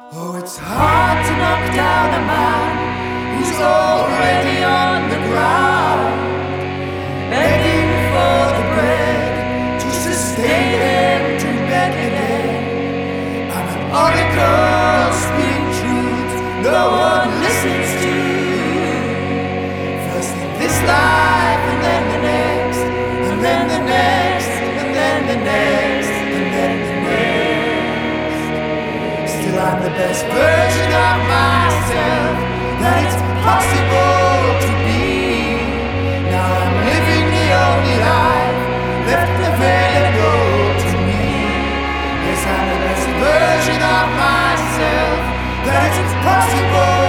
Oh, it's hard to knock down a man who's already on the ground, begging for the bread to sustain him to bed again. I'm an oracle speaking truth no one listens to. First in this life, and then the next, and then the next, and then the next, and then the next. Still I'm the best version of myself that it's possible to be. Now I'm living the only life left available to me. Yes, I'm the best version of myself that it's possible